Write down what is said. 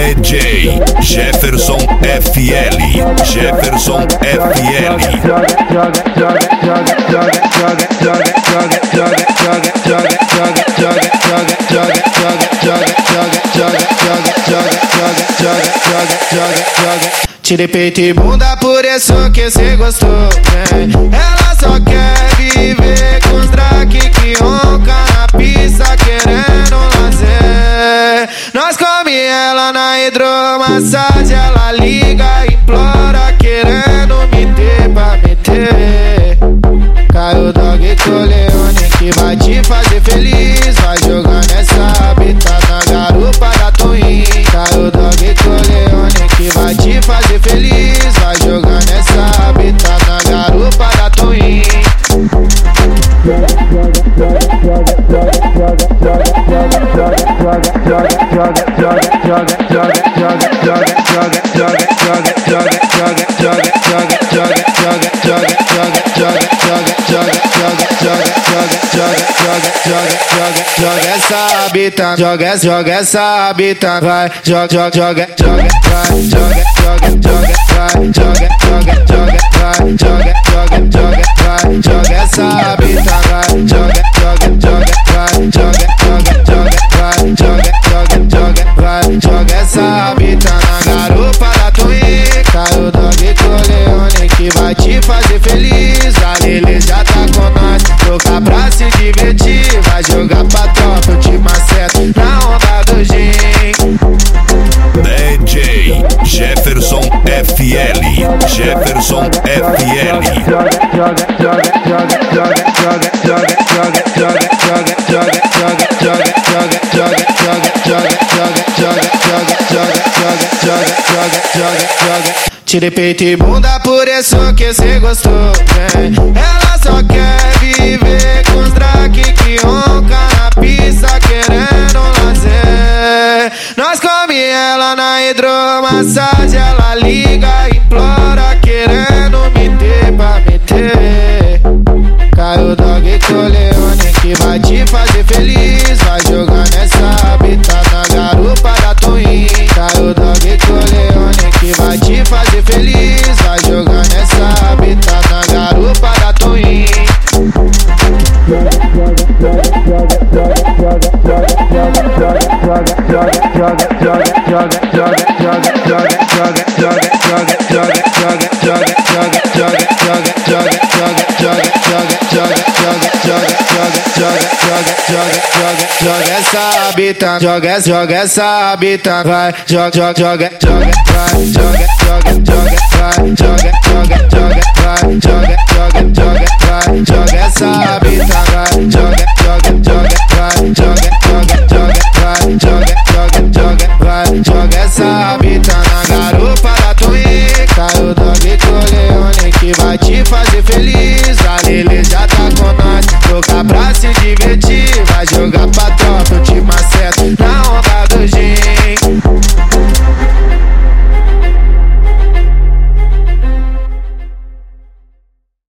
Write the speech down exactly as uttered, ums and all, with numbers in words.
D J Jefferson F L, Jefferson F L. Tire peito e bunda, por isso que cê gostou, né? Ela só quer viver com os drag que ronca na pista querendo lazer. Nós come ela na hidromassagem, ela liga e implora querendo me ter pra meter. Caiu dog Corleone que vai te fazer feliz, vai jogar nessa habita na garupa da Twin. Caiu dog Corleone que vai te fazer feliz, vai jogar nessa habita na garupa da Twin. Joga essa habita, joga, joga essa habita, vai, joga, joga, joga, joga, vai, joga, joga, joga, vai, joga, joga, joga, vai, joga, joga, joga, vai, joga essa habita, vai, joga, joga, joga, vai, joga, joga, joga, vai, joga, joga, joga, vai, joga essa habita na garupa da Twin. Caiu dog Corleone que vai te fazer feliz, a Lele já tá com nós, tocar pra se divertir, vai jogar pra tropa, eu te maceto na onda do gin. D J Jefferson F L, Jefferson F L. Tire peito e bunda, por isso que cê gostou, né? Ela só quer viver com os drag que ronca na pista querendo lazer. Nós come ela na hidromassagem, ela liga e implora querendo me ter pra meter. Caiu dog Corleone que vai te fazer feliz, vai jogar nessa habita na garupa da Twin. Caiu dog Corleone que vai te fazer feliz, vai jogar nessa habita na garupa da Twin. Joga essa habita, joga, joga essa habita, vai, joga, joga, joga, joga, vai, joga, joga, joga, vai, joga, joga, joga.